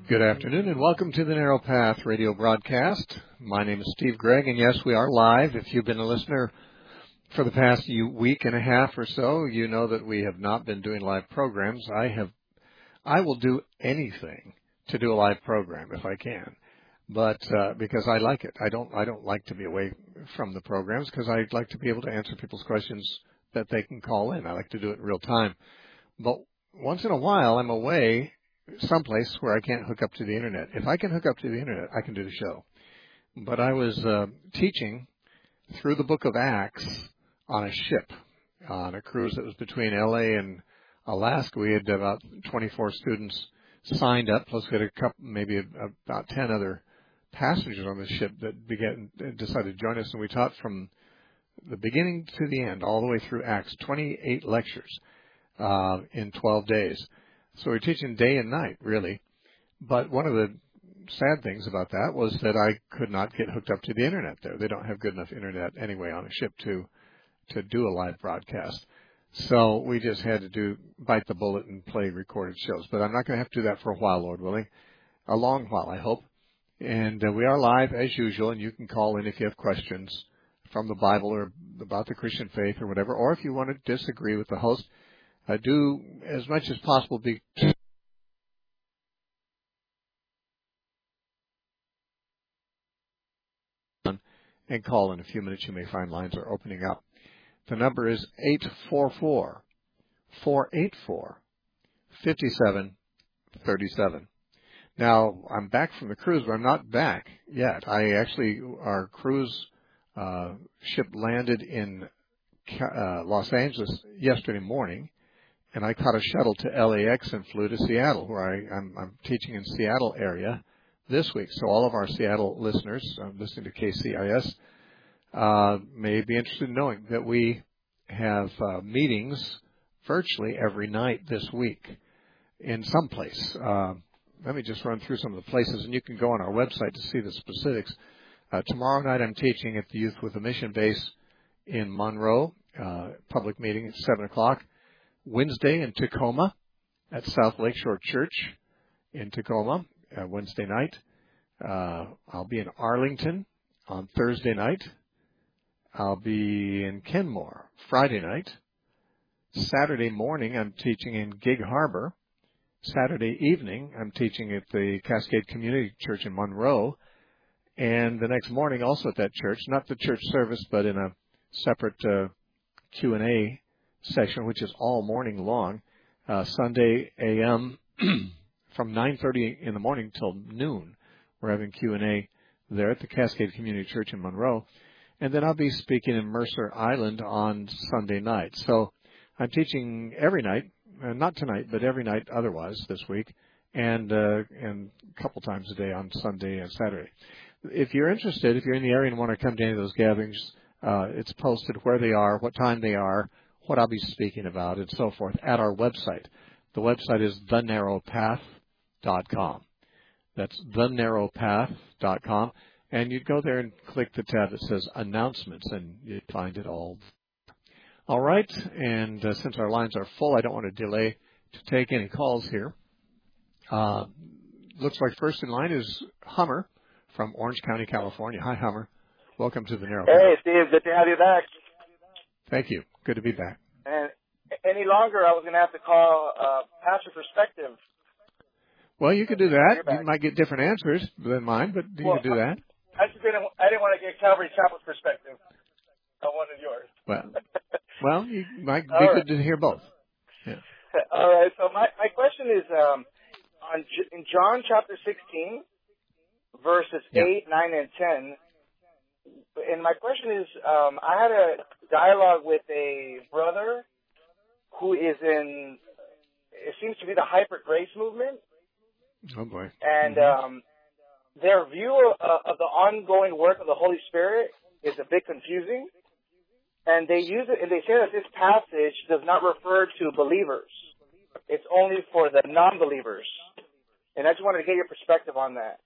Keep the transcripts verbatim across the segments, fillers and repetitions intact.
Good afternoon and welcome to the Narrow Path radio broadcast. My name is Steve Gregg, and yes, we are live. If you've been a listener for the past week and a half or so, you know that we have not been doing live programs. I have, I will do anything to do a live program if I can, but uh, because I like it. I don't, I don't like to be away from the programs because I like to be able to answer people's questions that they can call in. I like to do it in real time, but once in a while I'm away someplace where I can't hook up to the internet. If I can hook up to the internet, I can do the show. But I was uh, teaching through the book of Acts on a ship, on a cruise that was between L A and Alaska. We had about twenty-four students signed up, plus we had a couple, maybe about ten other passengers on the ship that began, decided to join us, and we taught from the beginning to the end, all the way through Acts, twenty-eight lectures uh, in twelve days. So we're teaching day and night, really. But one of the sad things about that was that I could not get hooked up to the internet there. They don't have good enough internet anyway on a ship to to do a live broadcast. So we just had to do bite the bullet and play recorded shows. But I'm not going to have to do that for a while, Lord willing. A long while, I hope. And uh, we are live as usual, and you can call in if you have questions from the Bible or about the Christian faith or whatever. Or if you want to disagree with the host, Uh, do as much as possible be and call in a few minutes. You may find lines are opening up. The number is eight four four, four eight four, five seven three seven. Now, I'm back from the cruise, but I'm not back yet. I actually, our cruise uh, ship landed in uh, Los Angeles yesterday morning. And I caught a shuttle to L A X and flew to Seattle, where I, I'm, I'm teaching in Seattle area this week. So all of our Seattle listeners uh, listening to K C I S uh, may be interested in knowing that we have uh, meetings virtually every night this week in some place. Uh, let me just run through some of the places, and you can go on our website to see the specifics. Uh, tomorrow night I'm teaching at the Youth with a Mission base in Monroe, uh, public meeting at seven o'clock. Wednesday in Tacoma at South Lakeshore Church in Tacoma, uh, Wednesday night. Uh, I'll be in Arlington on Thursday night. I'll be in Kenmore Friday night. Saturday morning, I'm teaching in Gig Harbor. Saturday evening, I'm teaching at the Cascade Community Church in Monroe. And the next morning, also at that church, not the church service, but in a separate uh, Q and A session, which is all morning long, uh, Sunday A M from nine thirty in the morning till noon. We're having Q and A there at the Cascade Community Church in Monroe. And then I'll be speaking in Mercer Island on Sunday night. So I'm teaching every night, uh, not tonight, but every night otherwise this week, and uh, and a couple times a day on Sunday and Saturday. If you're interested, if you're in the area and want to come to any of those gatherings, uh, it's posted where they are, what time they are, what I'll be speaking about, and so forth at our website. The website is the narrow path dot com. That's the narrow path dot com. And you'd go there and click the tab that says Announcements, and you'd find it all. All right, and uh, since our lines are full, I don't want to delay to take any calls here. Uh, looks like first in line is Hummer from Orange County, California. Hi, Hummer. Welcome to the Narrow Path. Hey, Steve. Good to have you back. Thank you. Good to be back. And any longer, I was going to have to call uh, Pastor Perspective. Well, you could do that. You might get different answers than mine, but you well, could do that. I just didn't. I didn't want to get Calvary Chapel's perspective. I wanted yours. Well, well, you might be right. good to hear both. Yeah. All right. So my my question is um, on in John chapter sixteen, verses yeah. eight, nine, and ten. And my question is, um, I had a dialogue with a brother who is in, it seems to be the hyper grace movement. Oh, boy. And mm-hmm. um, their view of, of the ongoing work of the Holy Spirit is a bit confusing. And they use it, and they say that this passage does not refer to believers. It's only for the non-believers. And I just wanted to get your perspective on that.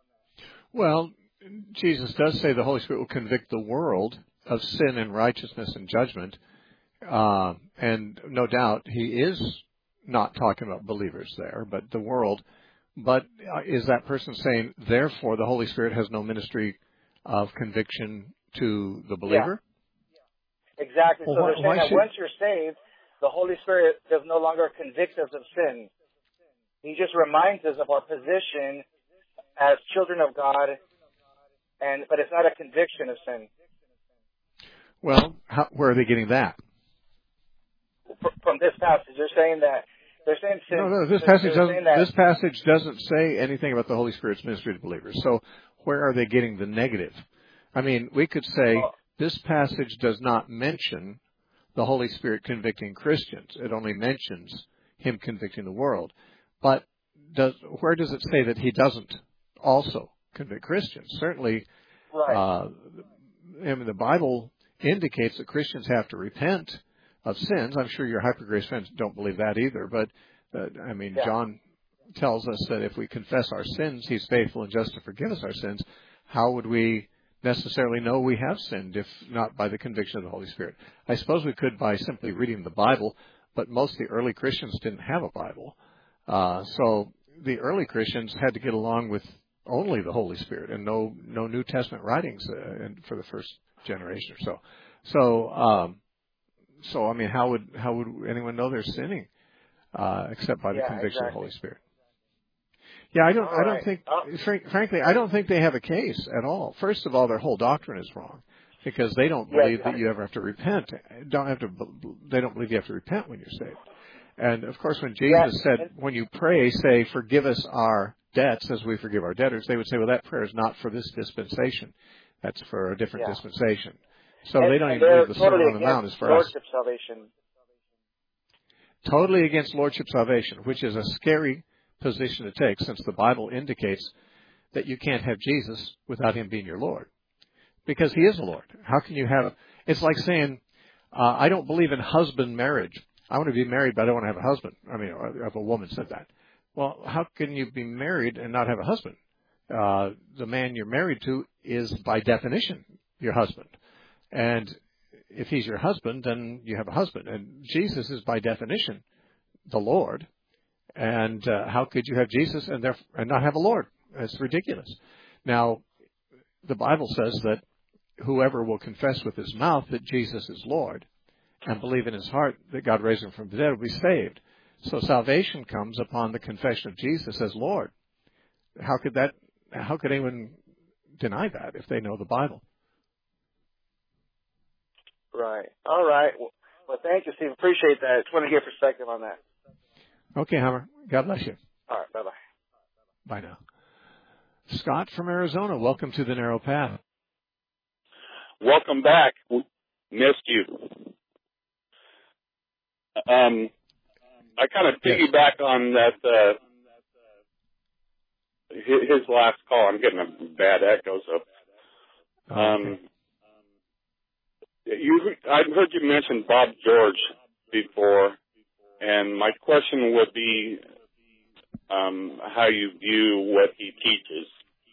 Well, Jesus does say the Holy Spirit will convict the world of sin and righteousness and judgment. Uh, and no doubt he is not talking about believers there, but the world But uh, is that person saying, therefore, the Holy Spirit has no ministry of conviction to the believer? Yeah, exactly. Well, so why, they're saying why that should... once you're saved, the Holy Spirit does no longer convict us of sin. He just reminds us of our position as children of God, and but it's not a conviction of sin. Well, how, where are they getting that? From this passage, they're saying that they're saying sin. No, no, this passage doesn't. That, this passage doesn't say anything about the Holy Spirit's ministry to believers. So, where are they getting the negative? I mean, we could say well, this passage does not mention the Holy Spirit convicting Christians. It only mentions Him convicting the world. But does where does it say that He doesn't also convict Christians? Certainly, right. uh, I mean, the Bible indicates that Christians have to repent of sins. I'm sure your hypergrace friends don't believe that either, but uh, I mean, yeah. John tells us that if we confess our sins, He's faithful and just to forgive us our sins. How would we necessarily know we have sinned if not by the conviction of the Holy Spirit? I suppose we could by simply reading the Bible, but most of the early Christians didn't have a Bible. Uh, so the early Christians had to get along with only the Holy Spirit and no no New Testament writings uh, for the first generation or so. So, um, so I mean, how would how would anyone know they're sinning uh, except by the yeah, conviction exactly. of the Holy Spirit? Yeah, I don't. All I don't right. think. Oh. Frank, frankly, I don't think they have a case at all. First of all, their whole doctrine is wrong because they don't Yeah, believe exactly. that you ever have to repent. Don't have to. They don't believe you have to repent when you're saved. And of course, when Jesus yeah. said, "When you pray, say, forgive us our debts as we forgive our debtors," they would say, "Well, that prayer is not for this dispensation. That's for a different yeah. dispensation." So and, they don't and even believe the totally Sermon on the Mount is for Lordship us. salvation. Totally against Lordship salvation, which is a scary position to take, since the Bible indicates that you can't have Jesus without Him being your Lord, because He is a Lord. How can you have? It's like saying, uh, "I don't believe in husband marriage. I want to be married, but I don't want to have a husband." I mean, if a woman said that, well, how can you be married and not have a husband? Uh, the man you're married to is, by definition, your husband, and if he's your husband, then you have a husband. And Jesus is, by definition, the Lord. And uh, how could you have Jesus and, therefore, and not have a Lord? That's ridiculous. Now, the Bible says that whoever will confess with his mouth that Jesus is Lord and believe in his heart that God raised Him from the dead will be saved. So salvation comes upon the confession of Jesus as Lord. How could that? How could anyone deny that if they know the Bible? Right. All right. Well, well, thank you, Steve. Appreciate that. Just want to get perspective on that. Okay, Hammer. God bless you. All right. Bye-bye. Bye now. Scott from Arizona, welcome to the Narrow Path. Welcome back. Missed you. Um, I kind of Yes. piggyback on that, uh, his, his last call. I'm getting a bad echo, so. Um, Okay. you, I've heard you mention Bob George before, and my question would be um, how you view what he teaches.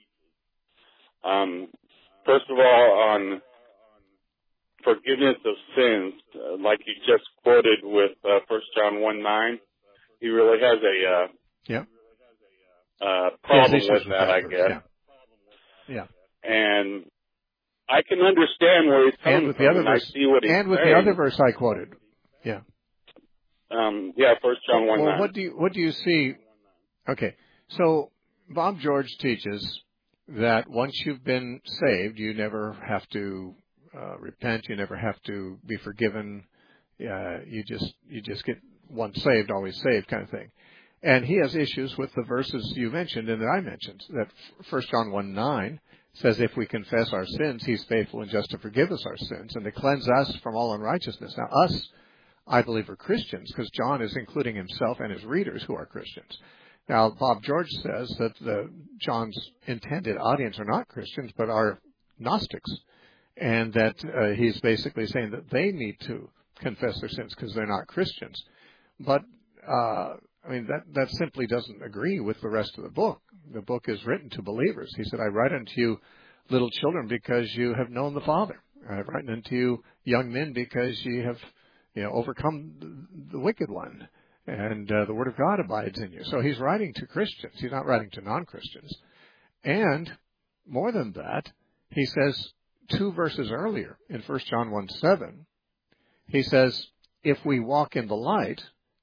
Um, first of all, on forgiveness of sins, uh, like you just quoted with uh, First John one nine, he really has a uh, yeah. uh, problem with with that, that I verse, guess. Yeah. yeah. And I can understand where he's coming And with from, the other and verse, I see what he's and with saying. the other verse I quoted. Yeah. Um, yeah, First John one Well, nine. what do you what do you see? Okay, so Bob George teaches that once you've been saved, you never have to uh, repent. You never have to be forgiven. Uh, you just you just get once saved, always saved, kind of thing. And he has issues with the verses you mentioned and that I mentioned. That First John one nine says, "If we confess our sins, He's faithful and just to forgive us our sins and to cleanse us from all unrighteousness." Now, us, I believe, are Christians, because John is including himself and his readers who are Christians. Now, Bob George says that the, John's intended audience are not Christians, but are Gnostics, and that uh, he's basically saying that they need to confess their sins because they're not Christians. But, uh, I mean, that, that simply doesn't agree with the rest of the book. The book is written to believers. He said, "I write unto you, little children, because you have known the Father. I write unto you, young men, because ye have you know, overcome the wicked one." and uh, the Word of God abides in you. So he's writing to Christians. He's not writing to non-Christians. And more than that, he says two verses earlier in First John one seven, he says, if we walk in the light,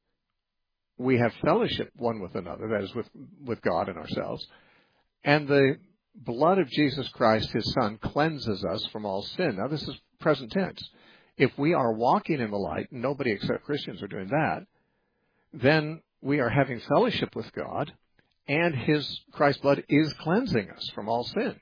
we have fellowship one with another, that is with, with God and ourselves, and the blood of Jesus Christ, his Son, cleanses us from all sin. Now, this is present tense. If we are walking in the light, and nobody except Christians are doing that, then we are having fellowship with God, and his Christ's blood is cleansing us from all sin.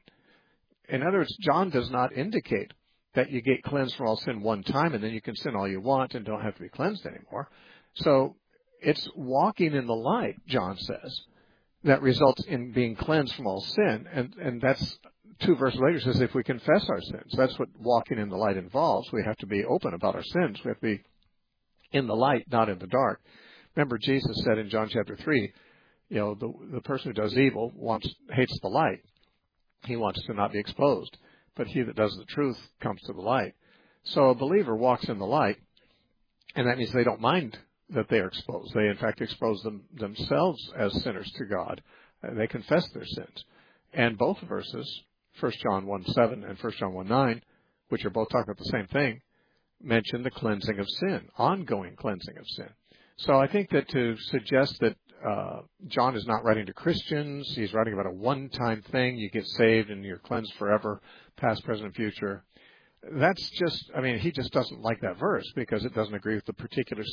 In other words, John does not indicate that you get cleansed from all sin one time and then you can sin all you want and don't have to be cleansed anymore. So it's walking in the light, John says, that results in being cleansed from all sin. And, and that's two verses later says if we confess our sins. That's what walking in the light involves. We have to be open about our sins. We have to be in the light, not in the dark. Remember, Jesus said in John chapter three, you know, the, the person who does evil wants hates the light. He wants to not be exposed. But he that does the truth comes to the light. So a believer walks in the light, and that means they don't mind that they are exposed. They, in fact, expose them themselves as sinners to God. Uh, they confess their sins. And both verses, First John one seven and First John one nine, which are both talking about the same thing, mention the cleansing of sin, ongoing cleansing of sin. So I think that to suggest that uh, John is not writing to Christians, he's writing about a one-time thing, you get saved and you're cleansed forever, past, present, and future. That's just, I mean, he just doesn't like that verse because it doesn't agree with the particular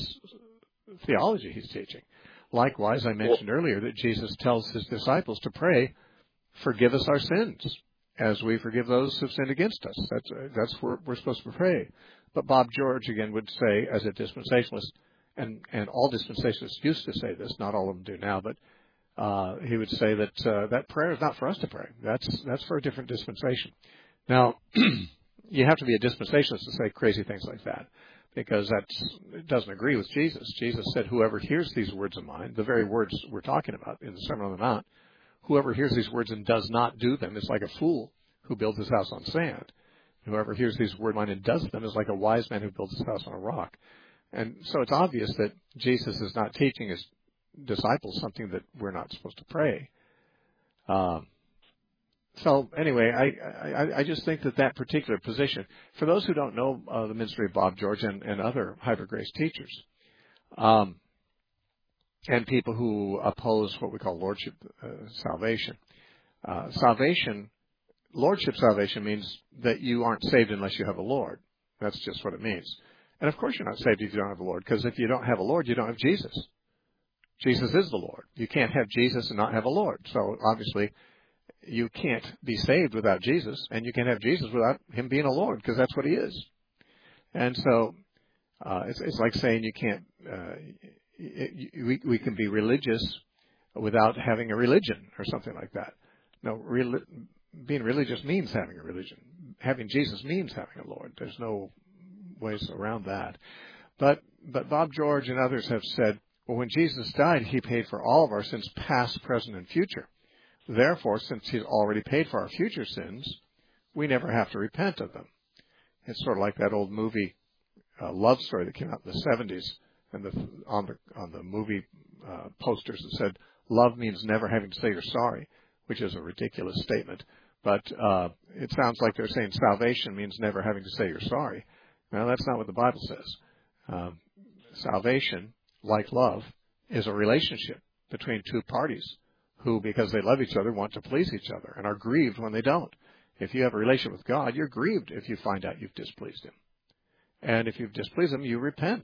theology he's teaching. Likewise, I mentioned earlier that Jesus tells his disciples to pray, forgive us our sins, as we forgive those who've sinned against us. That's, uh, that's where we're supposed to pray. But Bob George, again, would say, as a dispensationalist, and, and all dispensationalists used to say this, not all of them do now, but uh, he would say that uh, that prayer is not for us to pray. That's, that's for a different dispensation. Now, you have to be a dispensationalist to say crazy things like that, because that's, it doesn't agree with Jesus. Jesus said, whoever hears these words of mine, the very words we're talking about in the Sermon on the Mount, whoever hears these words and does not do them is like a fool who builds his house on sand. Whoever hears these words of mine and does them is like a wise man who builds his house on a rock. And so it's obvious that Jesus is not teaching his disciples something that we're not supposed to pray. Um, so anyway, I, I, I just think that that particular position, for those who don't know uh, the ministry of Bob George and, and other Hyper Grace teachers, um, and people who oppose what we call lordship uh, salvation, uh, salvation, lordship salvation means that you aren't saved unless you have a Lord. That's just what it means. And of course you're not saved if you don't have a Lord, because if you don't have a Lord, you don't have Jesus. Jesus is the Lord. You can't have Jesus and not have a Lord. So obviously you can't be saved without Jesus, and you can't have Jesus without him being a Lord, because that's what he is. And so uh, it's, it's like saying you can't, uh, it, we, we can be religious without having a religion or something like that. No, re- being religious means having a religion. Having Jesus means having a Lord. There's no ways around that. But but Bob George and others have said, well, when Jesus died, he paid for all of our sins, past, present, and future. Therefore, since he's already paid for our future sins, we never have to repent of them. It's sort of like that old movie uh, Love Story that came out in the seventies, and the, on the on the movie uh, posters it said, "Love means never having to say you're sorry," which is a ridiculous statement. But uh, it sounds like they're saying salvation means never having to say you're sorry. Now, that's not what the Bible says. Um, salvation, like love, is a relationship between two parties who, because they love each other, want to please each other and are grieved when they don't. If you have a relationship with God, you're grieved if you find out you've displeased him. And if you've displeased him, you repent.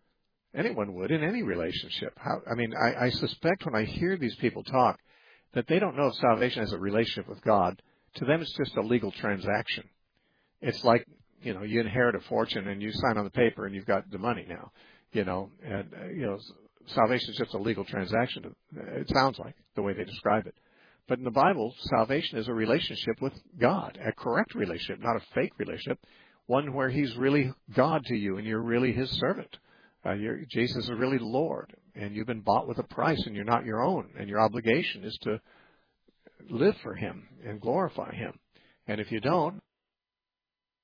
Anyone would in any relationship. How, I mean, I, I suspect when I hear these people talk that they don't know if salvation is a relationship with God. To them, it's just a legal transaction. It's like, you know, you inherit a fortune and you sign on the paper and you've got the money now, you know, and, uh, you know, salvation is just a legal transaction. It sounds like the way they describe it. But in the Bible, salvation is a relationship with God, a correct relationship, not a fake relationship, one where he's really God to you and you're really his servant. Uh, you're, Jesus is really Lord, and you've been bought with a price and you're not your own, and your obligation is to live for him and glorify him. And if you don't,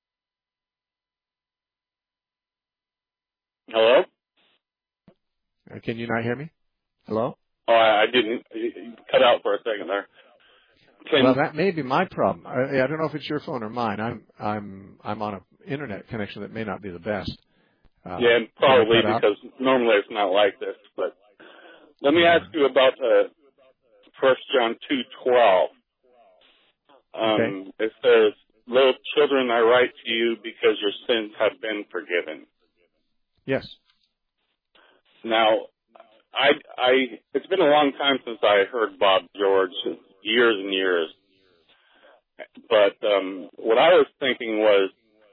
hello? Can you not hear me? Hello? Oh, I, I didn't. You cut out for a second there. Can, well, that may be my problem. I, I don't know if it's your phone or mine. I'm I'm I'm on an internet connection that may not be the best. Uh, yeah, probably because normally it's not like this. But let me yeah. ask you about uh, First John two twelve. Um, okay. It says, "Little children, I write to you because your sins have been forgiven." Yes. Now, I, I, it's been a long time since I heard Bob George, years and years. But um, what I was thinking was,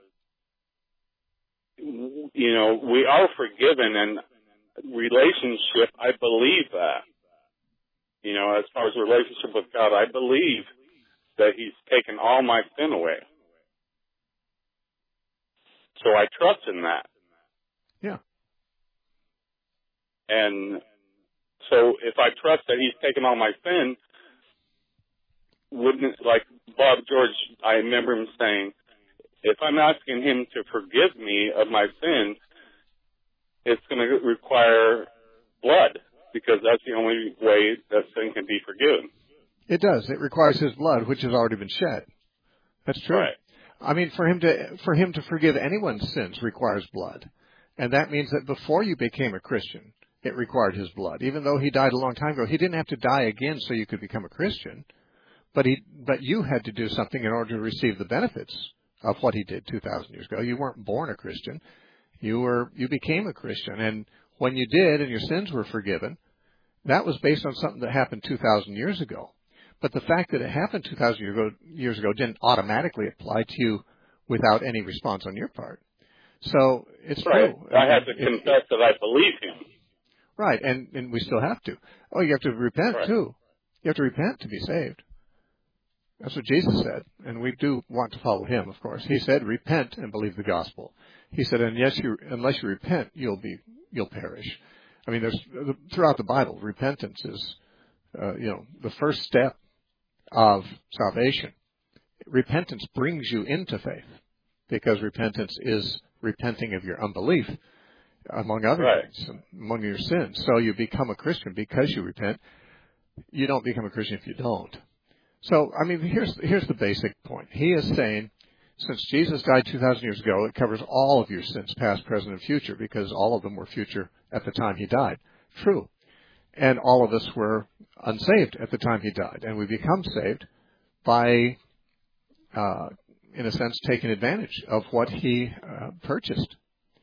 you know, we are forgiven, and relationship, I believe that. You know, as far as relationship with God, I believe that He's taken all my sin away. So I trust in that. Yeah. And so if I trust that He's taken all my sin, wouldn't it, like Bob George, I remember him saying, if I'm asking Him to forgive me of my sin, it's going to require blood, because that's the only way that sin can be forgiven. It does. It requires His blood, which has already been shed. That's true. Right. I mean, for him to for him to forgive anyone's sins requires blood, and that means that before you became a Christian, it required His blood. Even though He died a long time ago, He didn't have to die again so you could become a Christian, but he but you had to do something in order to receive the benefits of what He did two thousand years ago. You weren't born a Christian. You were you became a Christian, and when you did and your sins were forgiven, that was based on something that happened two thousand years ago. But the fact that it happened two thousand years ago, years ago didn't automatically apply to you without any response on your part. So it's right. true. I have to it, confess it, that I believe Him. Right, and, and we still have to. Oh, you have to repent right. too. You have to repent to be saved. That's what Jesus said, and we do want to follow Him, of course. He said, "Repent and believe the gospel." He said, "And yes, you, unless you repent, you'll be you'll perish." I mean, there's throughout the Bible, repentance is, uh, you know, the first step of salvation. Repentance brings you into faith, because repentance is repenting of your unbelief, among other right. things, among your sins. So you become a Christian because you repent. You don't become a Christian if you don't. So, I mean, here's here's the basic point. He is saying, since Jesus died two thousand years ago, it covers all of your sins, past, present, and future, because all of them were future at the time He died. True. And all of us were unsaved at the time He died. And we become saved by, uh, in a sense, taking advantage of what He uh, purchased.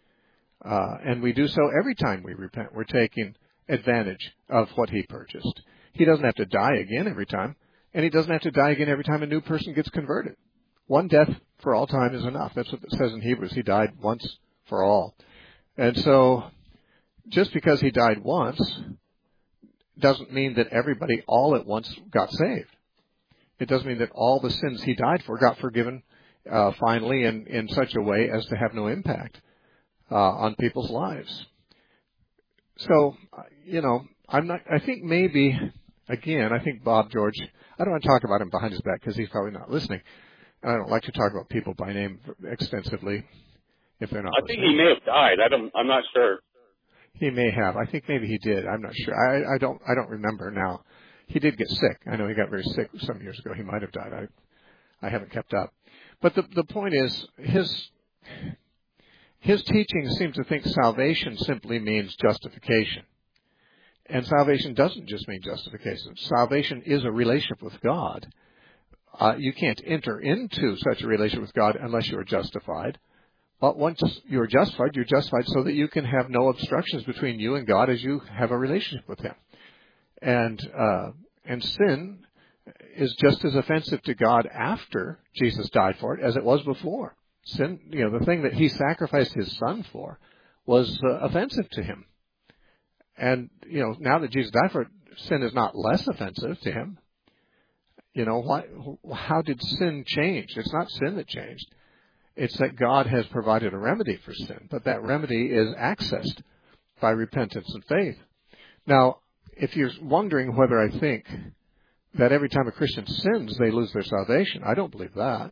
Uh, and we do so every time we repent. We're taking advantage of what He purchased. He doesn't have to die again every time. And He doesn't have to die again every time a new person gets converted. One death for all time is enough. That's what it says in Hebrews. He died once for all. And so, just because He died once doesn't mean that everybody all at once got saved. It doesn't mean that all the sins He died for got forgiven uh, finally in, in such a way as to have no impact uh, on people's lives. So, you know, I'm not, I think maybe, again, I think Bob George, I don't want to talk about him behind his back because he's probably not listening. And I don't like to talk about people by name extensively if they're not I listening. think he may have died. I don't, I'm not sure. He may have. I think maybe he did. I'm not sure. I, I don't. I don't remember now. He did get sick. I know he got very sick some years ago. He might have died. I, I haven't kept up. But the the point is, his his teachings seem to think salvation simply means justification, and salvation doesn't just mean justification. Salvation is a relationship with God. Uh, you can't enter into such a relationship with God unless you are justified. But once you're justified, you're justified so that you can have no obstructions between you and God as you have a relationship with Him. And uh, and sin is just as offensive to God after Jesus died for it as it was before. Sin, you know, the thing that He sacrificed His Son for was uh, offensive to Him. And, you know, now that Jesus died for it, sin is not less offensive to Him. You know, why, how did sin change? It's not sin that changed. It's that God has provided a remedy for sin, but that remedy is accessed by repentance and faith. Now, if you're wondering whether I think that every time a Christian sins, they lose their salvation, I don't believe that.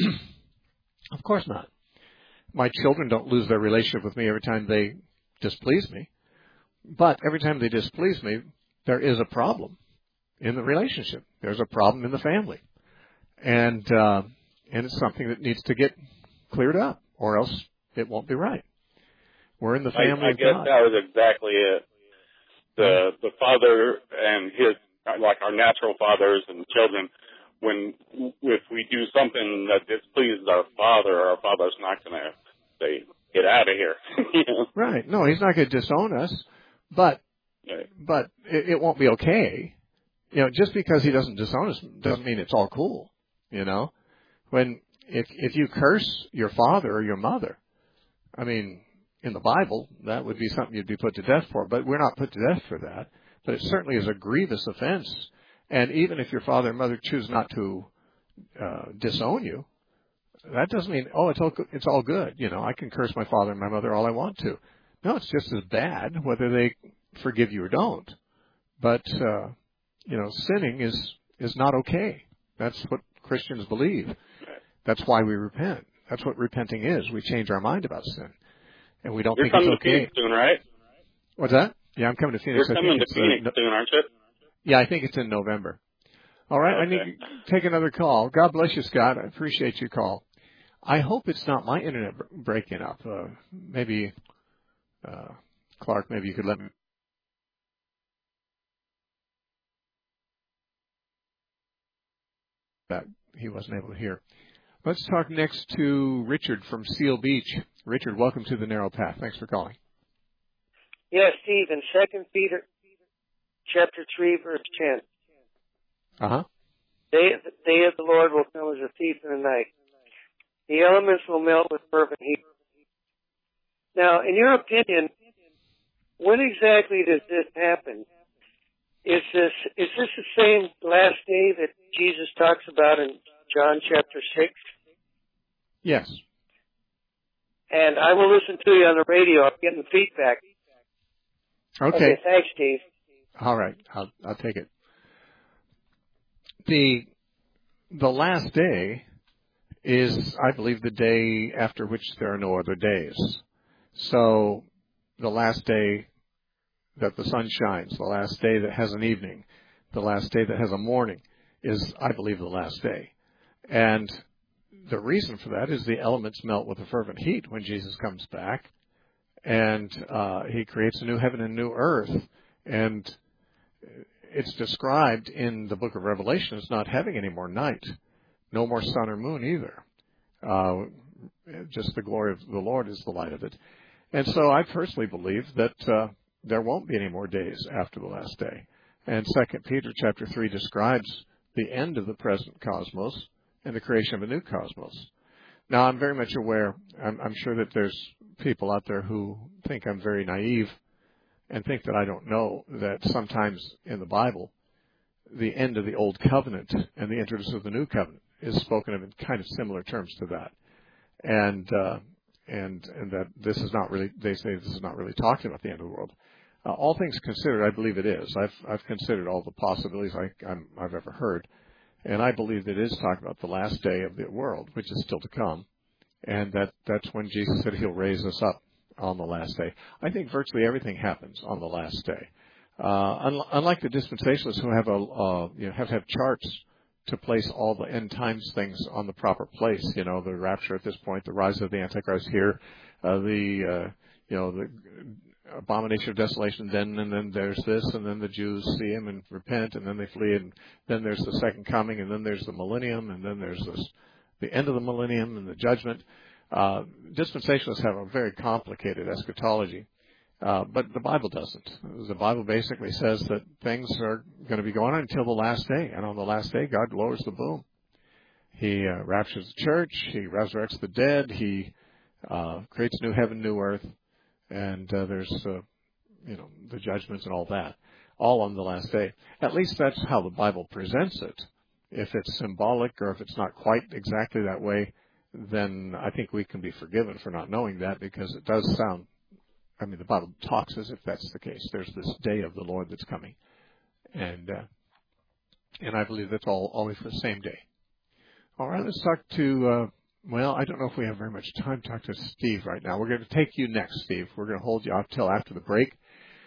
Of course not. My children don't lose their relationship with me every time they displease me. But every time they displease me, there is a problem in the relationship. There's a problem in the family. And, uh, and it's something that needs to get cleared up, or else it won't be right. We're in the family I, I of guess God. that was exactly it. The the father and his, like our natural fathers and children, when if we do something that displeases our father, our father's not going to say, "Get out of here." You know? Right. No, he's not going to disown us, but Right. but it, it won't be okay. You know, just because he doesn't disown us doesn't mean it's all cool. You know, when if if you curse your father or your mother, I mean, in the Bible, that would be something you'd be put to death for, but we're not put to death for that. But it certainly is a grievous offense. And even if your father and mother choose not to uh, disown you, that doesn't mean, oh, it's all, it's all good. You know, I can curse my father and my mother all I want to. No, it's just as bad whether they forgive you or don't. But, uh, you know, sinning is, is not okay. That's what Christians believe. That's why we repent. That's what repenting is. We change our mind about sin. And we don't You're think it's coming okay. to Phoenix soon, right? What's that? Yeah, I'm coming to Phoenix. You're I coming think to it's, Phoenix uh, soon, aren't you? Yeah, I think it's in November. All right, Okay. I need to take another call. God bless you, Scott. I appreciate your call. I hope it's not my internet breaking up. Uh, maybe, uh, Clark, maybe you could let me. That he wasn't able to hear. Let's talk next to Richard from Seal Beach. Richard, welcome to the Narrow Path. Thanks for calling. Yes, Steve, in Second Peter chapter three, verse ten. Uh-huh. Day, the day of the Lord will come as a thief in the night. The elements will melt with fervent heat. Now, in your opinion, when exactly does this happen? Is this is this the same last day that Jesus talks about in John chapter six? Yes. And I will listen to you on the radio. I'm getting feedback. Okay. Okay, thanks, Steve. All right. I'll, I'll take it. The the last day is, I believe, the day after which there are no other days. So the last day that the sun shines, the last day that has an evening, the last day that has a morning is, I believe, the last day. And the reason for that is the elements melt with a fervent heat when Jesus comes back, and uh, he creates a new heaven and new earth. And it's described in the book of Revelation as not having any more night, no more sun or moon either. Uh, just the glory of the Lord is the light of it. And so I personally believe that uh, there won't be any more days after the last day. And Second Peter chapter three describes the end of the present cosmos and the creation of a new cosmos. Now, I'm very much aware, I'm, I'm sure that there's people out there who think I'm very naive and think that I don't know that sometimes in the Bible, the end of the Old Covenant and the introduction of the New Covenant is spoken of in kind of similar terms to that. And, uh, and, and that this is not really, they say this is not really talking about the end of the world. Uh, all things considered, I believe it is. I've, I've considered all the possibilities I, I'm, I've ever heard. And I believe that it is talking about the last day of the world, which is still to come. And that, that's when Jesus said he'll raise us up on the last day. I think virtually everything happens on the last day. Uh, un- unlike the dispensationalists who have a, uh, you know, have to have charts to place all the end times things on the proper place. You know, the rapture at this point, the rise of the Antichrist here, uh, the, uh, you know, the abomination of desolation, then and then there's this, and then the Jews see him and repent, and then they flee, and then there's the second coming, and then there's the millennium, and then there's this, the end of the millennium and the judgment. Uh, dispensationalists have a very complicated eschatology, uh, but the Bible doesn't. The Bible basically says that things are going to be going on until the last day, and on the last day, God lowers the boom. He uh, raptures the church, he resurrects the dead, he uh, creates new heaven, new earth, and uh, there's, uh, you know, the judgments and all that, all on the last day. At least that's how the Bible presents it. If it's symbolic or if it's not quite exactly that way, then I think we can be forgiven for not knowing that, because it does sound, I mean, the Bible talks as if that's the case. There's this day of the Lord that's coming. And uh, and I believe that's all always the same day. All right, let's talk to, uh, well, I don't know if we have very much time to talk to Steve right now. We're going to take you next, Steve. We're going to hold you off till after the break.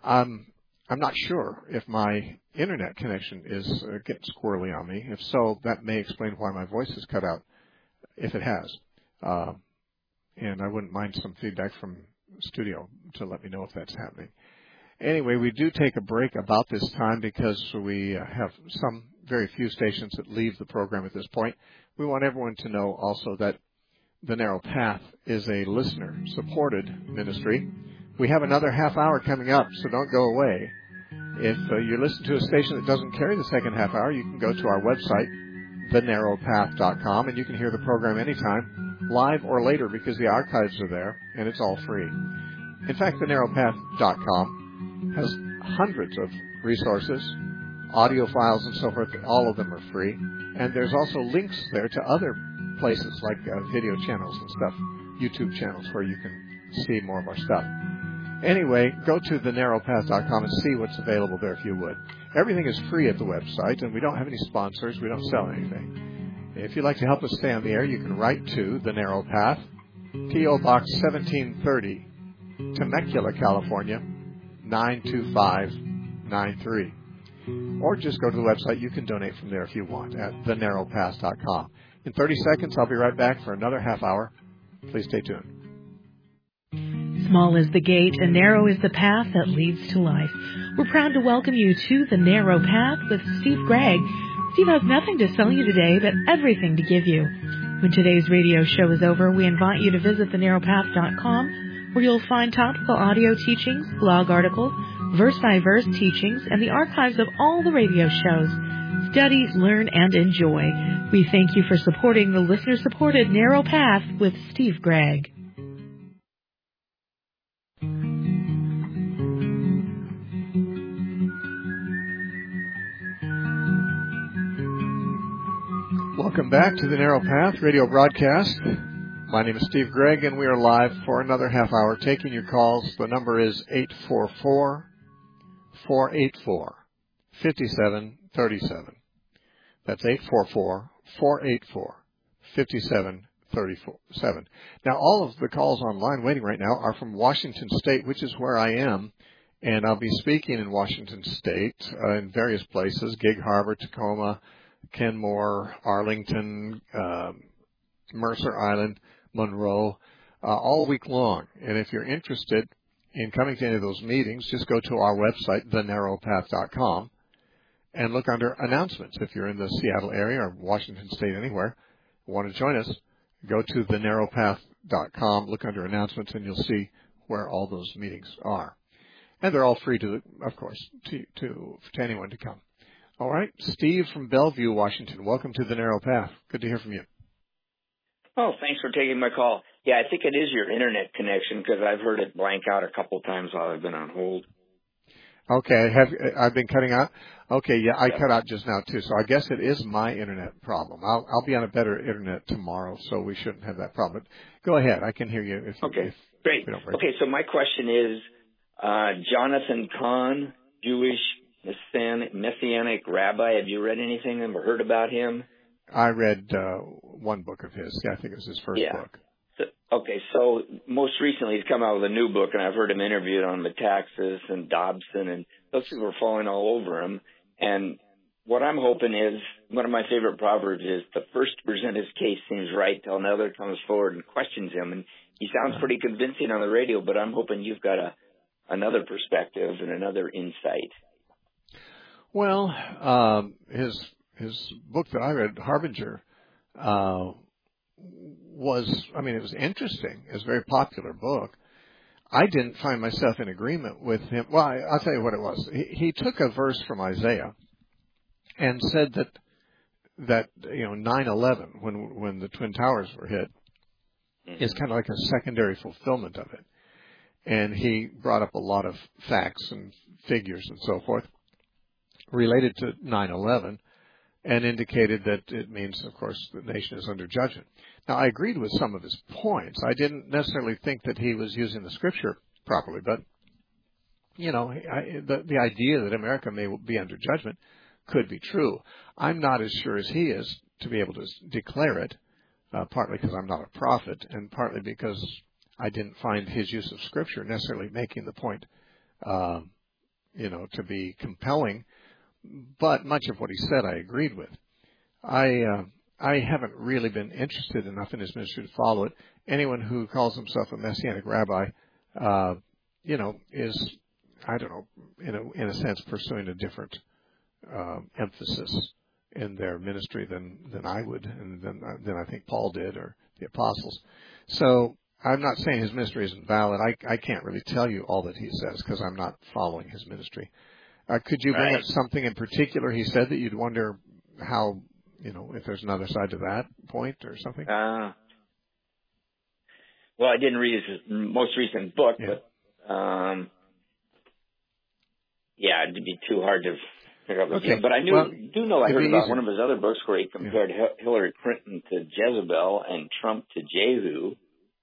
I'm I'm not sure if my internet connection is uh, getting squirrely on me. If so, that may explain why my voice is cut out, if it has. Uh, and I wouldn't mind some feedback from studio to let me know if that's happening. Anyway, we do take a break about this time because we uh, have some very few stations that leave the program at this point. We want everyone to know also that The Narrow Path is a listener-supported ministry. We have another half hour coming up, so don't go away. If uh, you listen to a station that doesn't carry the second half hour, you can go to our website, the narrow path dot com, and you can hear the program anytime, live or later, because the archives are there, and it's all free. In fact, the narrow path dot com has hundreds of resources, audio files and so forth. All of them are free. And there's also links there to other places like uh, video channels and stuff, YouTube channels where you can see more of our stuff. Anyway, go to the narrow path dot com and see what's available there if you would. Everything is free at the website, and we don't have any sponsors. We don't sell anything. If you'd like to help us stay on the air, you can write to The Narrow Path, P O Box seventeen thirty, Temecula, California, nine two five nine three. Or just go to the website. You can donate from there if you want at the narrow path dot com. In thirty seconds, I'll be right back for another half hour. Please stay tuned. Small is the gate and narrow is the path that leads to life. We're proud to welcome you to The Narrow Path with Steve Gregg. Steve has nothing to sell you today, but everything to give you. When today's radio show is over, we invite you to visit the narrow path dot com, where you'll find topical audio teachings, blog articles, verse-by-verse teachings, and the archives of all the radio shows. Study, learn, and enjoy. We thank you for supporting the listener-supported Narrow Path with Steve Gregg. Welcome back to the Narrow Path radio broadcast. My name is Steve Gregg, and we are live for another half hour taking your calls. The number is eight four four, four eight four, five seven three seven. That's eight four four, four eight four, five seven three seven. Now, all of the calls online waiting right now are from Washington State, which is where I am, and I'll be speaking in Washington State uh, in various places, Gig Harbor, Tacoma, Kenmore, Arlington, um, Mercer Island, Monroe, uh, all week long. And if you're interested in coming to any of those meetings, just go to our website, the narrow path dot com, and look under announcements. If you're in the Seattle area or Washington State, anywhere, want to join us, go to the narrow path dot com, look under announcements, and you'll see where all those meetings are. And they're all free to, of course, to, to, to anyone to come. All right, Steve from Bellevue, Washington. Welcome to the Narrow Path. Good to hear from you. Oh, thanks for taking my call. Yeah, I think it is your internet connection because I've heard it blank out a couple of times while I've been on hold. Okay, have I've been cutting out? Okay, yeah, I yeah. cut out just now too. So I guess it is my internet problem. I'll I'll be on a better internet tomorrow, so we shouldn't have that problem. But go ahead, I can hear you. If, okay, if great. We don't break. Okay, so my question is, uh, Jonathan Cahn, Jewish Messianic rabbi. Have you read anything or heard about him? I read uh, one book of his. Yeah, I think it was his first yeah. book. So, okay, so most recently he's come out with a new book, and I've heard him interviewed on Metaxas and Dobson, and those people are falling all over him. And what I'm hoping is, one of my favorite proverbs is, the first to present his case seems right till another comes forward and questions him. And he sounds pretty convincing on the radio, but I'm hoping you've got a another perspective and another insight. Well, um, his his book that I read, Harbinger, uh, was, I mean, it was interesting. It was a very popular book. I didn't find myself in agreement with him. Well, I, I'll tell you what it was. He, he took a verse from Isaiah and said that that you know nine eleven, when when the Twin Towers were hit, mm-hmm. is kind of like a secondary fulfillment of it. And he brought up a lot of facts and figures and so forth related to nine eleven, and indicated that it means, of course, the nation is under judgment. Now, I agreed with some of his points. I didn't necessarily think that he was using the scripture properly, but, you know, I, the, the idea that America may be under judgment could be true. I'm not as sure as he is to be able to declare it, uh, partly because I'm not a prophet, and partly because I didn't find his use of scripture necessarily making the point uh, you know, to be compelling, but much of what he said I agreed with. I uh, I haven't really been interested enough in his ministry to follow it. Anyone who calls himself a Messianic rabbi, uh, you know, is, I don't know, in a, in a sense, pursuing a different uh, emphasis in their ministry than, than I would, and than, than I think Paul did, or the apostles. So I'm not saying his ministry isn't valid. I, I can't really tell you all that he says because I'm not following his ministry. Uh, could you bring right. up something in particular he said that you'd wonder how, you know, if there's another side to that point or something? Uh, well, I didn't read his most recent book, yeah. but um, yeah, it'd be too hard to figure out. Okay. But I knew, well, do know I heard about easier. one of his other books where he compared yeah. Hillary Clinton to Jezebel and Trump to Jehu.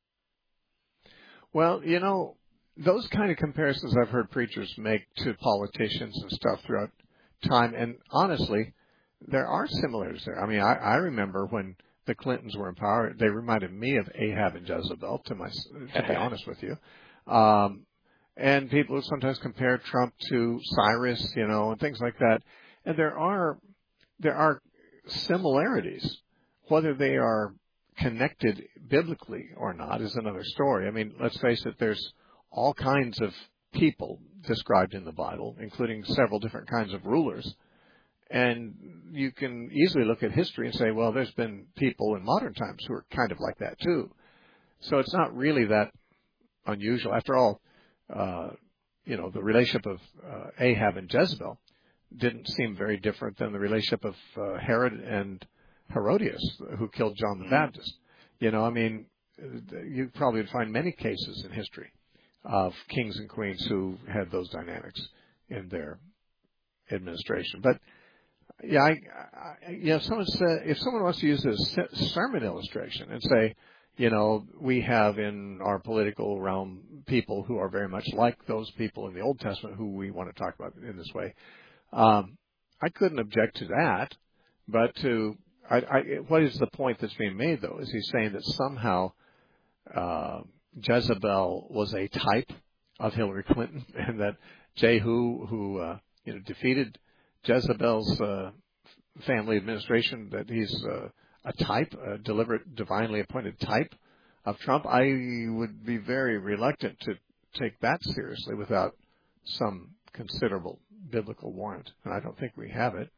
Well, you know, those kind of comparisons I've heard preachers make to politicians and stuff throughout time, and honestly, there are similarities there. I mean, I, I remember when the Clintons were in power, they reminded me of Ahab and Jezebel, to my, to be honest with you. Um, and people sometimes compare Trump to Cyrus, you know, and things like that. And there are, there are similarities. Whether they are connected biblically or not is another story. I mean, let's face it, there's all kinds of people described in the Bible, including several different kinds of rulers. And you can easily look at history and say, well, there's been people in modern times who are kind of like that too. So it's not really that unusual. After all, uh, you know, the relationship of uh, Ahab and Jezebel didn't seem very different than the relationship of uh, Herod and Herodias, who killed John the Baptist. You know, I mean, you probably would find many cases in history of kings and queens who had those dynamics in their administration. But yeah, I, I, you know, someone said, if someone wants to use this sermon illustration and say, you know, we have in our political realm people who are very much like those people in the Old Testament who we want to talk about in this way, um, I couldn't object to that. But to I, I, what is the point that's being made, though? Is he saying that somehow uh, Jezebel was a type of Hillary Clinton, and that Jehu, who uh, you know defeated Jezebel's uh, family administration, that he's uh, a type, a deliberate, divinely appointed type of Trump? I would be very reluctant to take that seriously without some considerable biblical warrant, and I don't think we have it.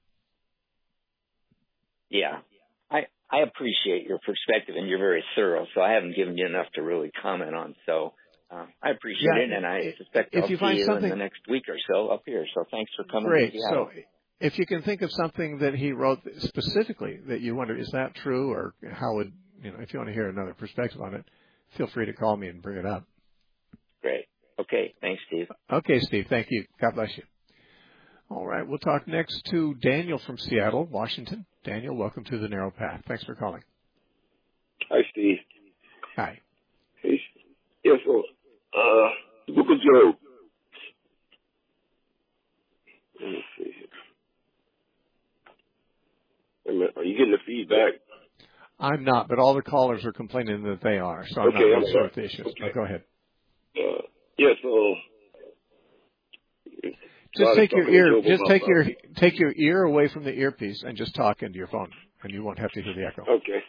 Yeah, I I appreciate your perspective, and you're very thorough, so I haven't given you enough to really comment on. So uh, I appreciate yeah, it, and I suspect if I'll you see find you something, in the next week or so up here. So thanks for coming. Great. To Seattle. So if you can think of something that he wrote specifically that you wonder, is that true, or how would, you know, if you want to hear another perspective on it, feel free to call me and bring it up. Great. Okay. Thanks, Steve. Okay, Steve. Thank you. God bless you. All right. We'll talk next to Daniel from Seattle, Washington. Daniel, welcome to the Narrow Path. Thanks for calling. Hi, Steve. Hi. Hey, yeah, so, uh, the book of Job. Let me see here. Wait a minute. Are you getting the feedback? I'm not, but all the callers are complaining that they are, so I'm okay, not really I'm sure sorry. what the issue is. Okay. Oh, go ahead. Uh, yeah, so... Just take your ear. Just take your take your ear away from the earpiece and just talk into your phone, and you won't have to hear the echo. Okay.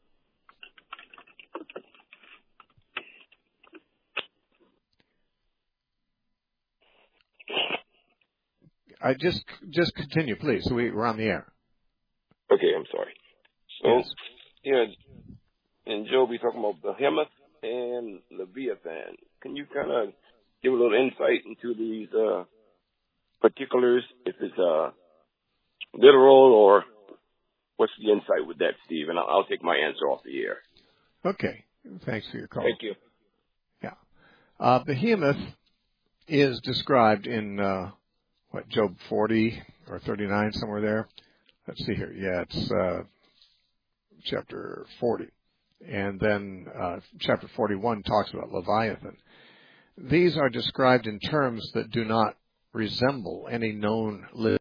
I just just continue, please. So we, we're on the air. Okay, I'm sorry. So yes. yeah, in Job, we talking about Behemoth and Leviathan. Can you kind of give a little insight into these uh, particulars, if it's uh, literal, or what's the insight with that, Steve? And I'll, I'll take my answer off the air. Okay. Thanks for your call. Thank you. Yeah. Uh, Behemoth is described in, uh, what, Job forty or thirty-nine, somewhere there? Let's see here. Yeah, it's uh, chapter forty. And then uh, chapter forty-one talks about Leviathan. These are described in terms that do not resemble any known living.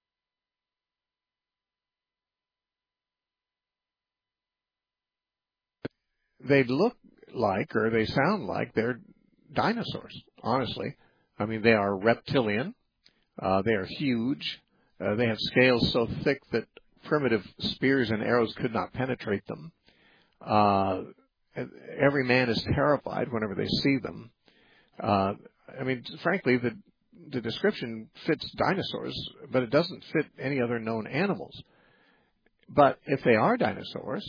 They look like, or they sound like, they're dinosaurs, honestly. I mean, they are reptilian. Uh, they are huge. Uh, they have scales so thick that primitive spears and arrows could not penetrate them. Uh, every man is terrified whenever they see them. Uh, I mean, frankly, the the description fits dinosaurs, but it doesn't fit any other known animals. But if they are dinosaurs,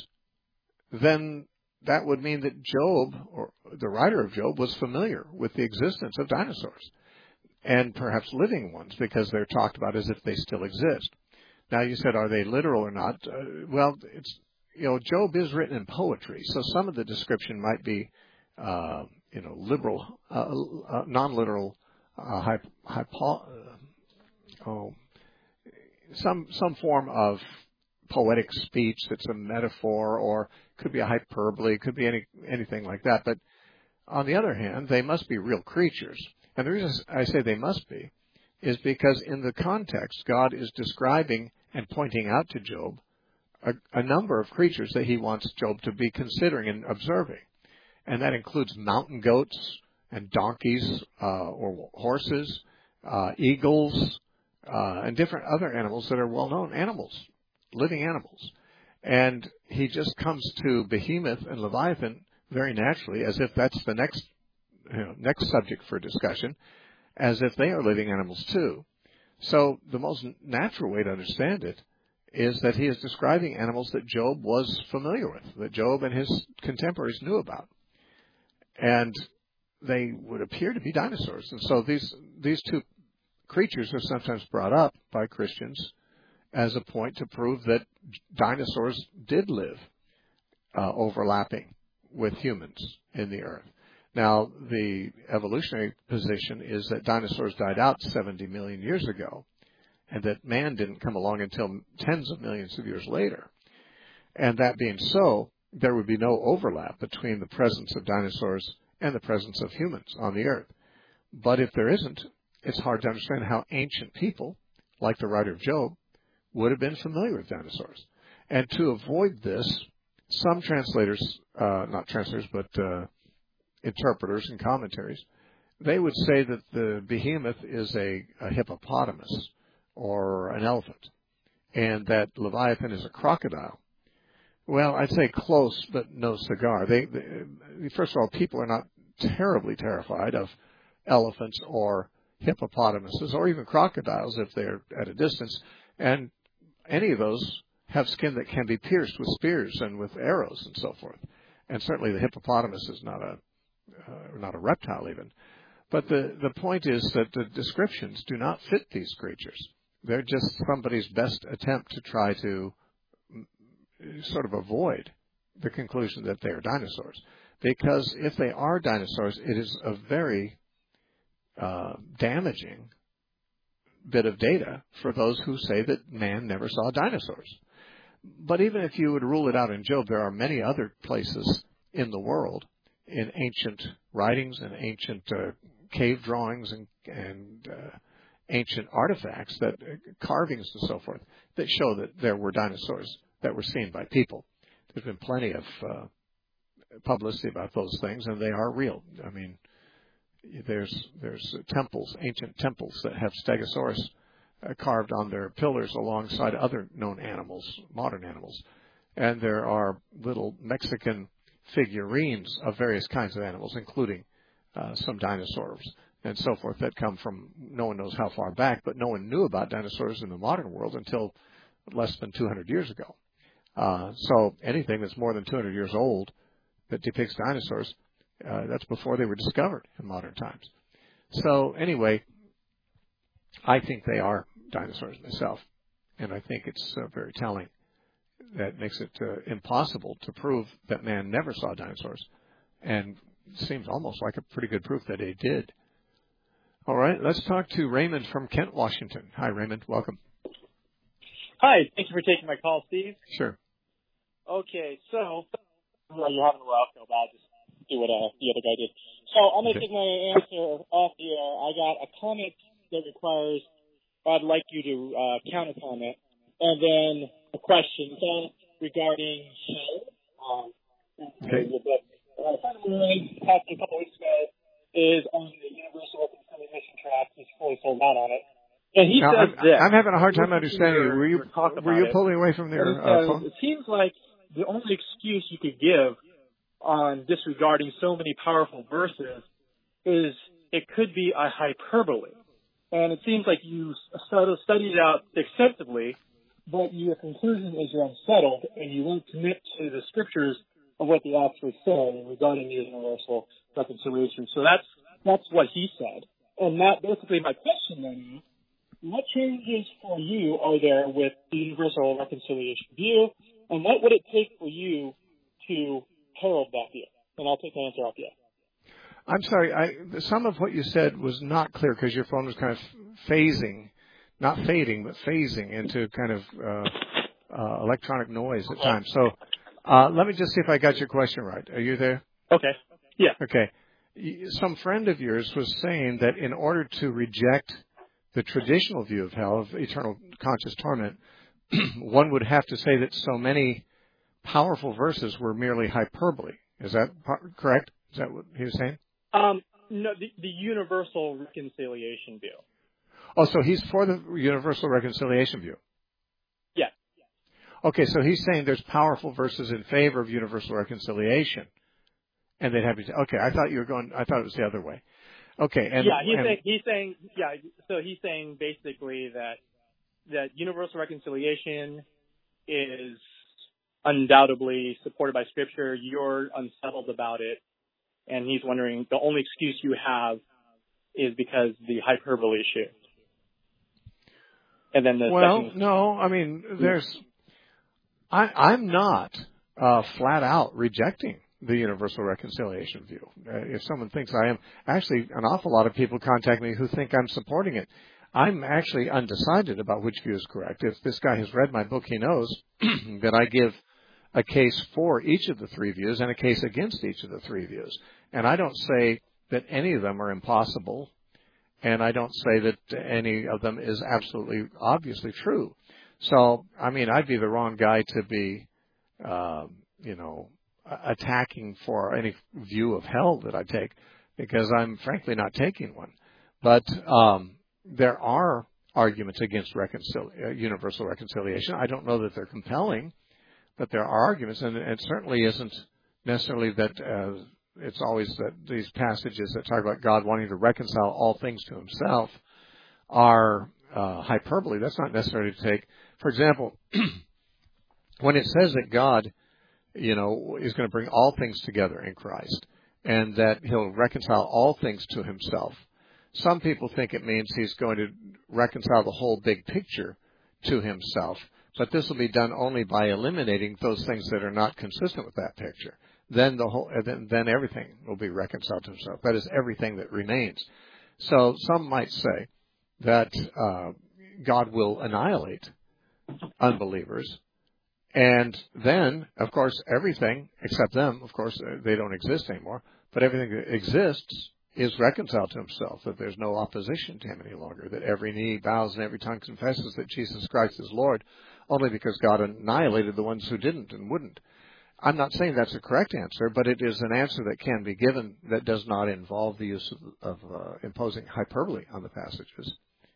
then that would mean that Job, or the writer of Job, was familiar with the existence of dinosaurs, and perhaps living ones, because they're talked about as if they still exist. Now, you said, are they literal or not? Uh, well, it's, you know, Job is written in poetry, so some of the description might be, uh, you know, liberal, uh, uh, non-literal, uh, hypo, hypo, uh, oh, some some form of poetic speech that's a metaphor, or could be a hyperbole, could be any anything like that. But on the other hand, they must be real creatures. And the reason I say they must be is because in the context, God is describing and pointing out to Job a, a number of creatures that he wants Job to be considering and observing. And that includes mountain goats and donkeys uh, or horses, uh, eagles, uh, and different other animals that are well-known animals, living animals. And he just comes to Behemoth and Leviathan very naturally, as if that's the next, you know, next subject for discussion, as if they are living animals too. So the most natural way to understand it is that he is describing animals that Job was familiar with, that Job and his contemporaries knew about. And they would appear to be dinosaurs. And so these these two creatures are sometimes brought up by Christians as a point to prove that dinosaurs did live uh, overlapping with humans in the earth. Now, the evolutionary position is that dinosaurs died out seventy million years ago, and that man didn't come along until tens of millions of years later. And that being so, there would be no overlap between the presence of dinosaurs and the presence of humans on the earth. But if there isn't, it's hard to understand how ancient people, like the writer of Job, would have been familiar with dinosaurs. And to avoid this, some translators, uh, not translators, but uh, interpreters and commentaries, they would say that the behemoth is a, a hippopotamus or an elephant, and that Leviathan is a crocodile. Well, I'd say close, but no cigar. They, they, first of all, people are not terribly terrified of elephants or hippopotamuses or even crocodiles if they're at a distance. And any of those have skin that can be pierced with spears and with arrows and so forth. And certainly the hippopotamus is not a uh, not a reptile even. But the, the point is that the descriptions do not fit these creatures. They're just somebody's best attempt to try to sort of avoid the conclusion that they are dinosaurs. Because if they are dinosaurs, it is a very uh, damaging bit of data for those who say that man never saw dinosaurs. But even if you would rule it out in Job, there are many other places in the world, in ancient writings and ancient uh, cave drawings and, and uh, ancient artifacts, that uh, carvings and so forth, that show that there were dinosaurs that were seen by people. There's been plenty of uh, publicity about those things, and they are real. I mean, there's there's temples, ancient temples that have Stegosaurus uh, carved on their pillars alongside other known animals, modern animals. And there are little Mexican figurines of various kinds of animals, including uh, some dinosaurs and so forth, that come from no one knows how far back, but no one knew about dinosaurs in the modern world until less than two hundred years ago. Uh, so anything that's more than two hundred years old that depicts dinosaurs, uh, that's before they were discovered in modern times. So anyway, I think they are dinosaurs myself, and I think it's uh, very telling. That makes it uh, impossible to prove that man never saw dinosaurs, and seems almost like a pretty good proof that he did. All right, let's talk to Raymond from Kent, Washington. Hi, Raymond. Welcome. Hi. Thank you for taking my call, Steve. Sure. Okay, so well, you're having a rough go, but I'll just do what uh, the other guy did. So I'm going to take my answer off the air. I got a comment that requires, I'd like you to uh, counter comment, and then a question so regarding hell. Um, okay. But uh, a friend of mine talked a couple weeks ago is on the Universal Open Mission track. He's fully sold out on it. And he now, says I'm, this. I'm having a hard time understanding. Your, Were you were you it, pulling away from your says, uh, phone? It seems like the only excuse you could give on disregarding so many powerful verses is it could be a hyperbole. And it seems like you studied it out extensively, but your conclusion is you're unsettled and you won't commit to the scriptures of what they actually say regarding the universal reconciliation. So that's that's what he said. And that basically my question then is, what changes for you are there with the universal reconciliation view, and what would it take for you to herald that view? And I'll take the answer off you. I'm sorry. I, some of what you said was not clear because your phone was kind of phasing, not fading, but phasing into kind of uh, uh, electronic noise at times. So uh, let me just see if I got your question right. Are you there? Okay. Yeah. Okay. Some friend of yours was saying that in order to reject the traditional view of hell, of eternal conscious torment, one would have to say that so many powerful verses were merely hyperbole. Is that correct? Is that what he was saying? Um, no, the, the universal reconciliation view. Oh, so he's for the universal reconciliation view. Yeah. Okay, so he's saying there's powerful verses in favor of universal reconciliation. And they'd have to, okay, I thought you were going, I thought it was the other way. Okay, and yeah, he's and, saying he's saying yeah. So he's saying basically that that universal reconciliation is undoubtedly supported by Scripture. You're unsettled about it, and he's wondering the only excuse you have is because the hyperbole issue. And then the well, second, no, I mean there's I, I'm not uh, flat out rejecting the universal reconciliation view. Uh, if someone thinks I am, actually an awful lot of people contact me who think I'm supporting it. I'm actually undecided about which view is correct. If this guy has read my book, he knows that I give a case for each of the three views and a case against each of the three views. And I don't say that any of them are impossible, and I don't say that any of them is absolutely obviously true. So, I mean, I'd be the wrong guy to be, uh, you know, attacking for any view of hell that I take, because I'm frankly not taking one. But um, there are arguments against reconcil- uh, universal reconciliation. I don't know that they're compelling, but there are arguments, and it certainly isn't necessarily that uh, it's always that these passages that talk about God wanting to reconcile all things to himself are uh, hyperbole. That's not necessarily to take. For example, when it says that God you know, is going to bring all things together in Christ, and that he'll reconcile all things to himself. Some people think it means he's going to reconcile the whole big picture to himself, but this will be done only by eliminating those things that are not consistent with that picture. Then the whole, then, then everything will be reconciled to himself. That is everything that remains. So some might say that uh, God will annihilate unbelievers. And then, of course, everything, except them, of course, they don't exist anymore, but everything that exists is reconciled to himself, that there's no opposition to him any longer, that every knee bows and every tongue confesses that Jesus Christ is Lord, only because God annihilated the ones who didn't and wouldn't. I'm not saying that's a correct answer, but it is an answer that can be given that does not involve the use of, of uh, imposing hyperbole on the passages.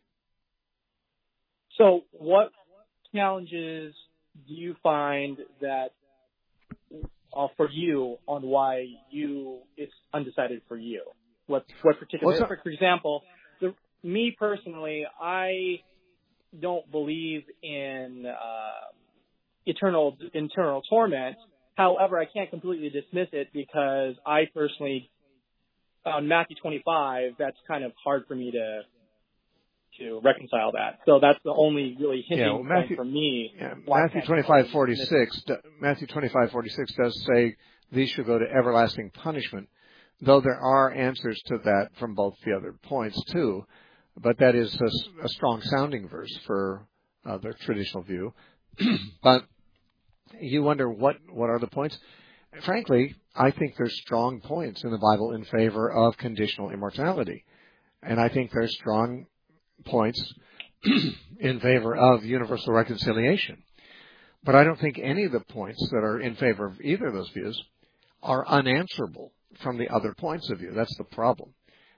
So what challenges do you find that uh, for you on why you it's undecided for you? What what particular? For, for example, the, me personally, I don't believe in uh, eternal eternal torment. However, I can't completely dismiss it because I personally, on Matthew twenty-five, that's kind of hard for me to. to reconcile that. So that's the only really hinting yeah, well, Matthew, point for me. Yeah, Matthew twenty-five forty-six, Matthew twenty-five forty-six does say these shall go to everlasting punishment, though there are answers to that from both the other points too. But that is a, a strong sounding verse for uh, the traditional view. But you wonder what, what are the points? Frankly, I think there's strong points in the Bible in favor of conditional immortality. And I think there's strong points in favor of universal reconciliation. But I don't think any of the points that are in favor of either of those views are unanswerable from the other points of view. That's the problem.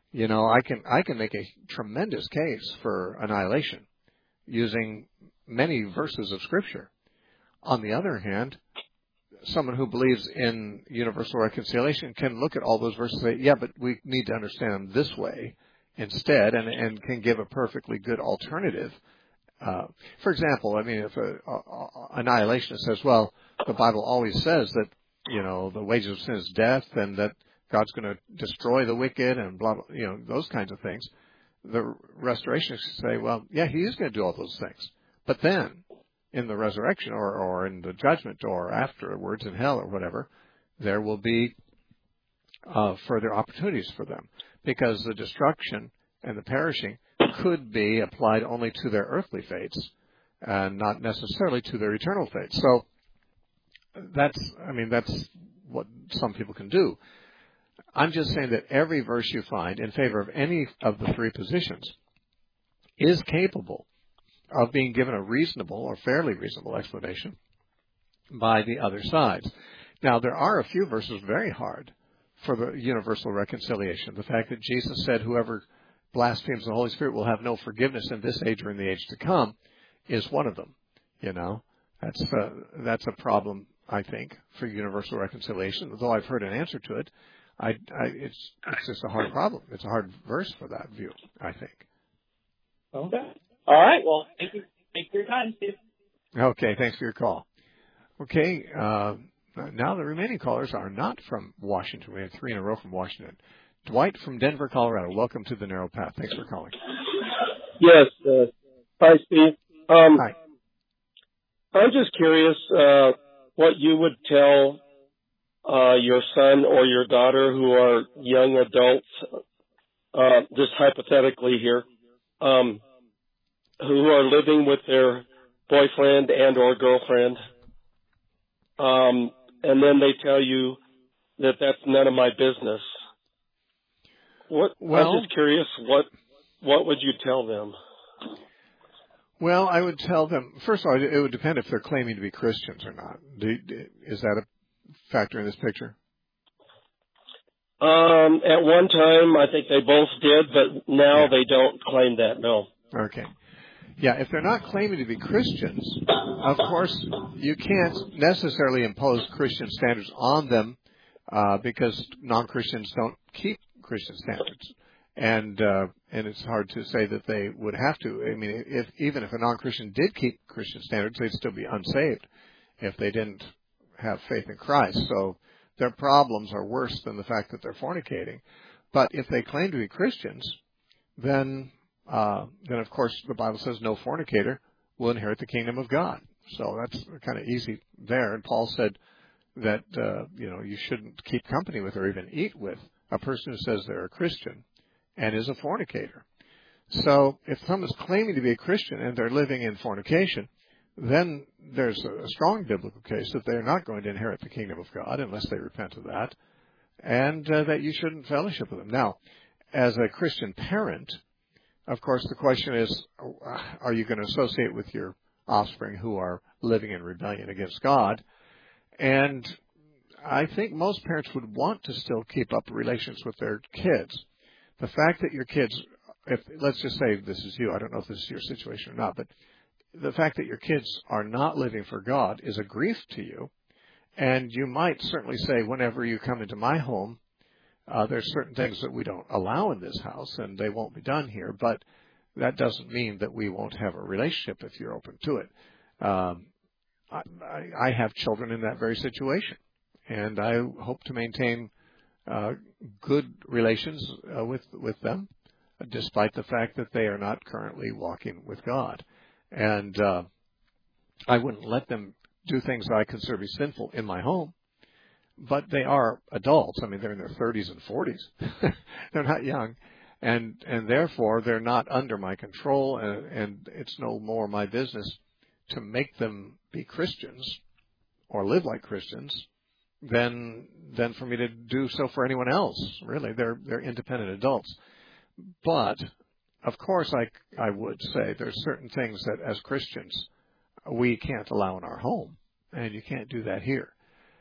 You know, I can I can make a tremendous case for annihilation using many verses of Scripture. On the other hand, someone who believes in universal reconciliation can look at all those verses and say, yeah, but we need to understand them this way instead, and, and can give a perfectly good alternative. Uh, for example, I mean, if a, a, a annihilationist says, well, the Bible always says that, you know, the wages of sin is death and that God's going to destroy the wicked and blah, blah, you know, those kinds of things. The restorationists say, well, yeah, he is going to do all those things. But then, in the resurrection or, or in the judgment or afterwards in hell or whatever, there will be uh, further opportunities for them, because the destruction and the perishing could be applied only to their earthly fates and not necessarily to their eternal fates. So that's, I mean, that's what some people can do. I'm just saying that every verse you find in favor of any of the three positions is capable of being given a reasonable or fairly reasonable explanation by the other sides. Now, there are a few verses very hard for the universal reconciliation. The fact that Jesus said whoever blasphemes the Holy Spirit will have no forgiveness in this age or in the age to come is one of them. You know, that's uh, that's a problem, I think, for universal reconciliation. Though I've heard an answer to it, I, I, it's it's just a hard problem. It's a hard verse for that view, I think. Okay. All right. Well, thank you. Thank you for your time, Steve. Okay. Thanks for your call. Okay. Uh, now the remaining callers are not from Washington. We have three in a row from Washington. Dwight from Denver, Colorado. Welcome to the Narrow Path. Thanks for calling. Yes. Uh, hi, Steve. Um, hi. I'm just curious uh, what you would tell uh, your son or your daughter who are young adults, uh, just hypothetically here, um, who are living with their boyfriend and or girlfriend, um, and then they tell you that that's none of my business. What? Well, I'm just curious. What What would you tell them? Well, I would tell them, first of all, it would depend if they're claiming to be Christians or not. Do, is that a factor in this picture? Um, at one time, I think they both did, but now yeah. they don't claim that, no. Okay. Yeah, if they're not claiming to be Christians, of course, you can't necessarily impose Christian standards on them uh, because non-Christians don't keep Christian standards. And uh, and it's hard to say that they would have to. I mean, if even if a non-Christian did keep Christian standards, they'd still be unsaved if they didn't have faith in Christ. So their problems are worse than the fact that they're fornicating. But if they claim to be Christians, then uh, then of course the Bible says no fornicator will inherit the kingdom of God. So that's kind of easy there. And Paul said that uh, you know you shouldn't keep company with or even eat with a person who says they're a Christian and is a fornicator. So if someone's claiming to be a Christian and they're living in fornication, then there's a strong biblical case that they're not going to inherit the kingdom of God unless they repent of that, and uh, that you shouldn't fellowship with them. Now, as a Christian parent, of course, the question is, are you going to associate with your offspring who are living in rebellion against God? And I think most parents would want to still keep up relations with their kids. The fact that your kids, if let's just say this is you, I don't know if this is your situation or not, but the fact that your kids are not living for God is a grief to you. And you might certainly say, whenever you come into my home, uh, there's certain things that we don't allow in this house, and they won't be done here. But that doesn't mean that we won't have a relationship if you're open to it. Um, I, I have children in that very situation, and I hope to maintain Uh, good relations uh, with with them, uh, despite the fact that they are not currently walking with God. And uh, I wouldn't let them do things that I consider to be sinful in my home. But they are adults. I mean, they're in their thirties and forties. They're not young, and and therefore they're not under my control. And, and it's no more my business to make them be Christians or live like Christians than than for me to do so for anyone else. Really, they're they're independent adults. But of course, I I would say there's certain things that as Christians we can't allow in our home, and you can't do that here.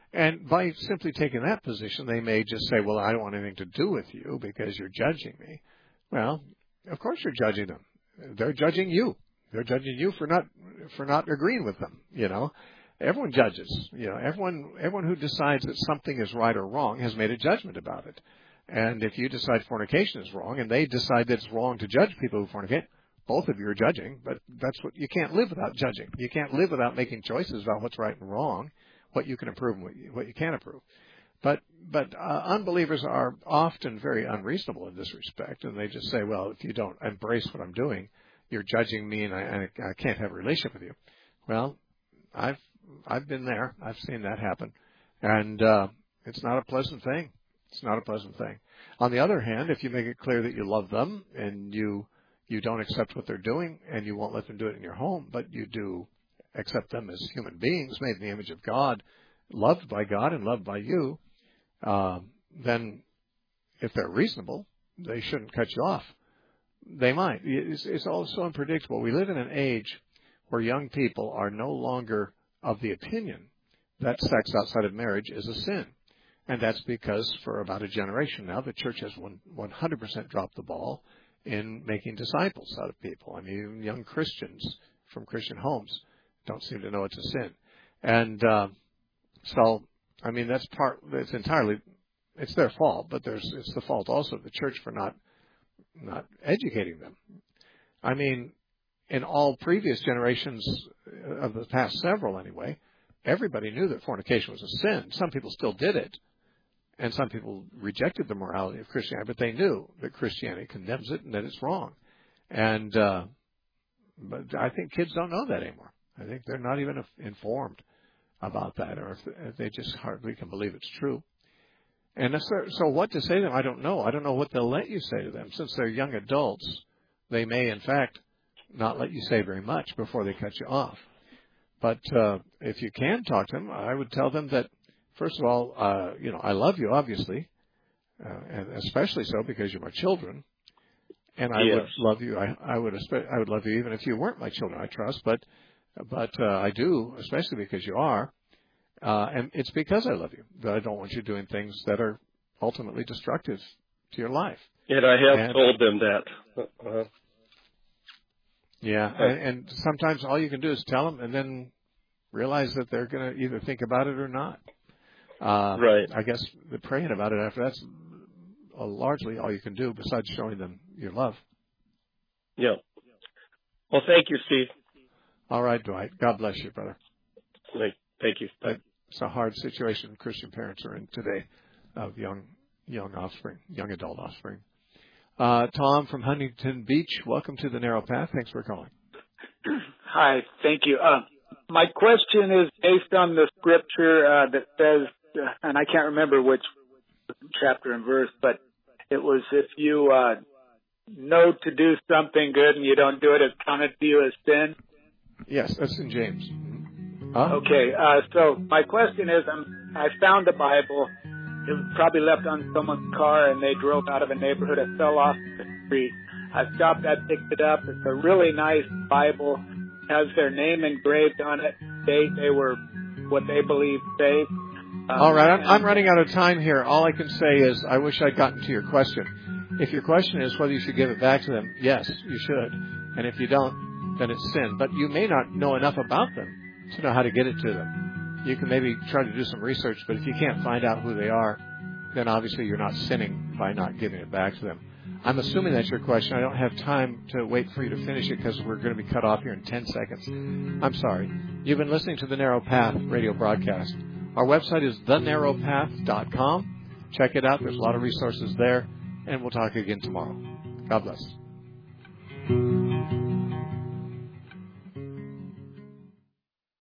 And by simply taking that position, they may just say, well, I don't want anything to do with you because you're judging me. Well, of course you're judging them. They're judging you. They're judging you for not for not agreeing with them, you know. Everyone judges. You know, everyone everyone who decides that something is right or wrong has made a judgment about it. And if you decide fornication is wrong and they decide that it's wrong to judge people who fornicate, both of you are judging, but that's what you can't live without judging. You can't live without making choices about what's right and wrong, what you can approve and what you, what you can't approve. But but uh, unbelievers are often very unreasonable in this respect, and they just say, well, if you don't embrace what I'm doing, you're judging me, and I, I, I can't have a relationship with you. Well, I've I've been there. I've seen that happen, and uh, it's not a pleasant thing. It's not a pleasant thing. On the other hand, if you make it clear that you love them and you you don't accept what they're doing, and you won't let them do it in your home, but you do accept them as human beings made in the image of God, loved by God and loved by you, uh, then if they're reasonable, they shouldn't cut you off. They might. It's, it's all so unpredictable. We live in an age where young people are no longer of the opinion that sex outside of marriage is a sin. And that's because for about a generation now, the church has one hundred percent dropped the ball in making disciples out of people. I mean, even young Christians from Christian homes don't seem to know it's a sin. And uh, so, I mean, that's part, it's entirely, it's their fault, but there's, it's the fault also of the church for not, not educating them. I mean, in all previous generations of the past several anyway, everybody knew that fornication was a sin. Some people still did it, and some people rejected the morality of Christianity, but they knew that Christianity condemns it and that it's wrong. And uh, but I think kids don't know that anymore. I think they're not even informed about that, or if they just hardly can believe it's true. And so what to say to them, I don't know. I don't know what they'll let you say to them. Since they're young adults, they may, in fact, not let you say very much before they cut you off. But uh, if you can talk to them, I would tell them that, first of all, uh, you know, I love you, obviously, uh, and especially so because you're my children. And I yes. would love you. I, I would I would love you even if you weren't my children, I trust. But but uh, I do, especially because you are. Uh, and it's because I love you that I don't want you doing things that are ultimately destructive to your life. And I have and, told them that. Uh-huh. Yeah, and, and sometimes all you can do is tell them and then realize that they're going to either think about it or not. Uh, right. I guess the praying about it after that's uh, largely all you can do besides showing them your love. Yeah. Well, thank you, Steve. All right, Dwight. God bless you, brother. Thank, thank you. It's a hard situation Christian parents are in today of young young offspring, young adult offspring. Uh, Tom from Huntington Beach, welcome to the Narrow Path. Thanks for calling. Hi, thank you. Uh, my question is based on the scripture uh, that says, uh, and I can't remember which chapter and verse, but it was if you uh, know to do something good and you don't do it, it's counted to you as sin. Yes, that's in James. Huh? Okay, uh, so my question is, um, I found the Bible. It was probably left on someone's car, and they drove out of a neighborhood. It fell off the street. I stopped. I picked it up. It's a really nice Bible. It has their name engraved on it. They they were what they believe saved. Um, All right, I'm, I'm running out of time here. All I can say is I wish I'd gotten to your question. If your question is whether you should give it back to them, yes, you should. And if you don't, then it's sin. But you may not know enough about them to know how to get it to them. You can maybe try to do some research, but if you can't find out who they are, then obviously you're not sinning by not giving it back to them. I'm assuming that's your question. I don't have time to wait for you to finish it because we're going to be cut off here in ten seconds. I'm sorry. You've been listening to the Narrow Path radio broadcast. Our website is the narrow path dot com. Check it out. There's a lot of resources there, and we'll talk again tomorrow. God bless.